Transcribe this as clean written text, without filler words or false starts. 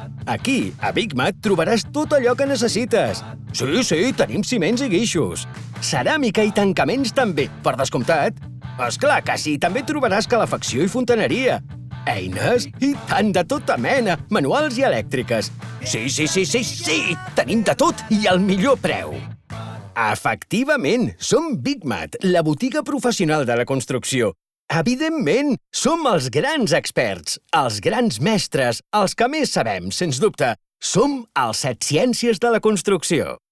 Aquí, a Big Mat, trobaràs tot allò que necessites. Sí, tenim ciments i guixos. Ceràmica i tancaments també, per descomptat. Esclar que sí, també trobaràs calefacció i fontaneria. Eines i tant de tota mena, manuals i elèctriques. Sí, tenim de tot i al millor preu. Efectivament, som Big Mat, la botiga professional de la construcció. Evidentment, som els grans experts, els grans mestres, els que més sabem, sens dubte. Som els Set Ciències de la construcció.